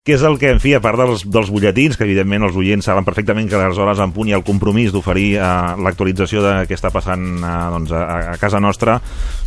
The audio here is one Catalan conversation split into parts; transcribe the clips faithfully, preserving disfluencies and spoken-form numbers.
que és el que, en fi, a part dels, dels butlletins, que evidentment els oients saben perfectament que a les hores en punt hi ha el compromís d'oferir eh, l'actualització de què està passant eh, doncs, a, a casa nostra,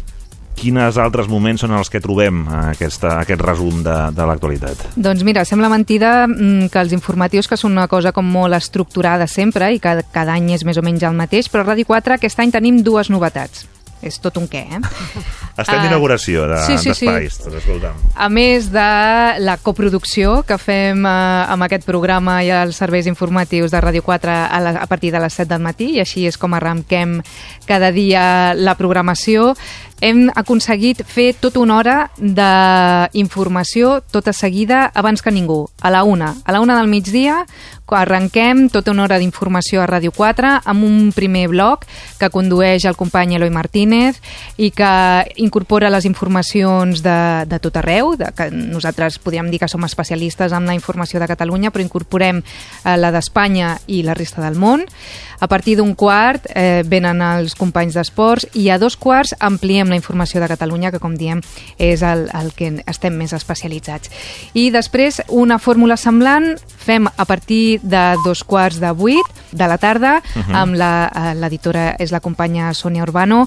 quins altres moments són els que trobem eh, aquesta, aquest resum de, de l'actualitat? Doncs mira, sembla mentida que els informatius, que són una cosa com molt estructurada sempre i que cada any és més o menys el mateix, però a Ràdio quatre aquest any tenim dues novetats. És tot un què, eh? Estem d'inauguració de, sí, sí, d'espais, sí. tot escoltant. A més de la coproducció que fem eh, amb aquest programa i els serveis informatius de Ràdio quatre a, la, a partir de les set del matí, i així és com arrenquem cada dia la programació, hem aconseguit fer tota una hora d'informació tota seguida abans que ningú, a la una. A la una del migdia arrenquem tota una hora d'informació a Ràdio quatre amb un primer bloc que condueix el company Eloi Martínez i que incorpora les informacions de, de tot arreu, de, que nosaltres podríem dir que som especialistes en la informació de Catalunya, però incorporem eh, la d'Espanya i la resta del món. A partir d'un quart eh, venen els companys d'esports i a dos quarts ampliem la informació de Catalunya, que com diem és el, el que estem més especialitzats. I després una fórmula semblant fem a partir de dos quarts de vuit de la tarda, uh-huh. amb la, l'editora és la companya Sònia Urbano,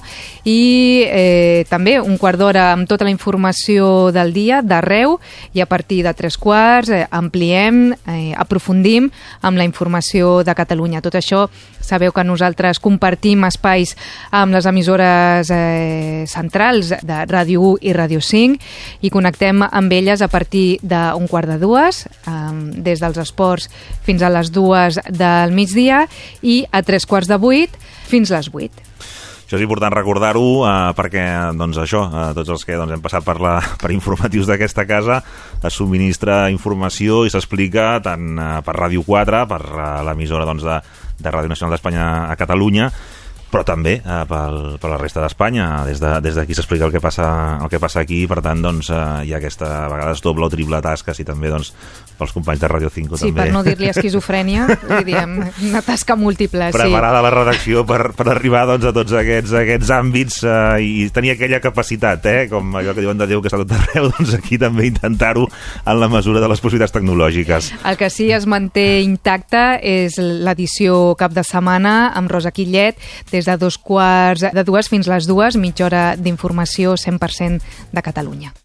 i eh, també un quart d'hora amb tota la informació del dia d'arreu, i a partir de tres quarts eh, ampliem, eh, aprofundim amb la informació de Catalunya. Tot això, sabeu que nosaltres compartim espais amb les emissores eh, centrals de Ràdio u i Ràdio cinc i connectem amb elles a partir d'un quart de dues, eh, des dels esports fins a les dues del migdia, i a tres quarts de vuit fins a les vuit. Això és important recordar-ho eh, perquè, doncs això, eh, tots els que doncs, hem passat per, la, per informatius d'aquesta casa, es subministra informació i s'explica tant eh, per Ràdio quatre, per eh, l'emissora doncs, de, de Ràdio Nacional d'Espanya a Catalunya, però també eh, pel, per la resta d'Espanya. Des d'aquí de, des s'explica el que passa el que passa aquí, per tant, doncs, eh, hi ha aquesta, a vegades, doble o triple tasca, i també doncs, pels companys de Ràdio cinc. Sí, també. Per no dir-li esquizofrènia, li diem una tasca múltiple. Preparada sí. La redacció per, per arribar doncs, a tots aquests, aquests àmbits eh, i tenir aquella capacitat, eh, com allò que diuen de Déu que està tot arreu, doncs aquí també intentar-ho en la mesura de les possibilitats tecnològiques. El que sí es manté intacte és l'edició cap de setmana amb Rosa Quillet, des de dos quarts de dues fins les dues, mitja hora d'informació cent per cent de Catalunya.